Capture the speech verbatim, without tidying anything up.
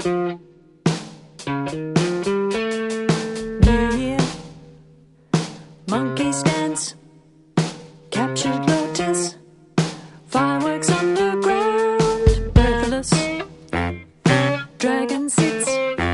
New Year, monkeys dance, captured lotus, fireworks on the ground, breathless, dragon sits.